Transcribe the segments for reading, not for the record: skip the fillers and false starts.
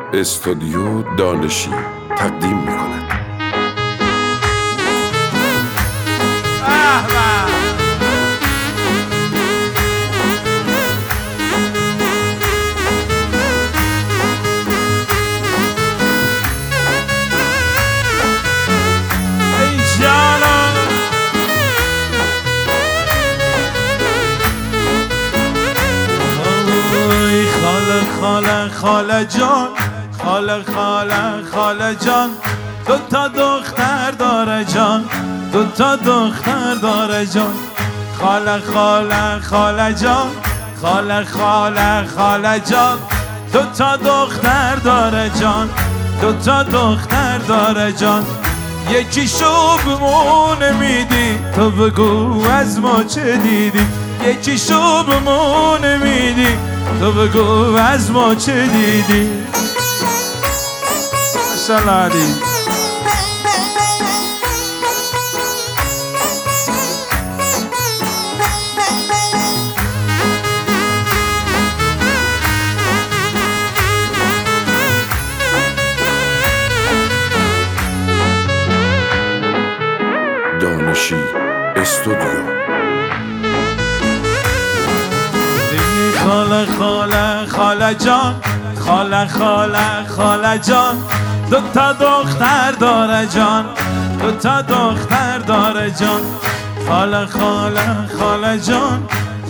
استودیو دانشی تقدیم می‌کند. خاله جان، خاله جان، دو تا دختر داره جان، دو تا دختر داره جان. خاله جان، خاله جان، دو تا دختر داره جان، دو تا دختر داره جان. یکیشو بمونه میدی تو بگو از ما چه دیدی، یکیشو بمونه میدی تو بگو از ما چه دیدی. سلام دانشی استودیو. خاله جان، خاله جان، دو تا دختر داره جان، دو تا دختر داره جان. خاله جان،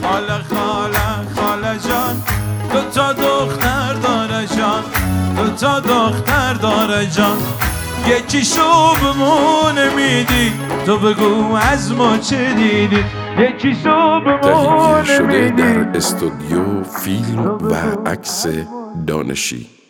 خاله جان، دو تا دختر داره جان، دو تا دختر داره جان. یکیشو بمونه میدی تو بگو از ما چه دیدی، یکیشو تهیه بمونه شده میدی. در استودیو فیلم و عکس دانشی.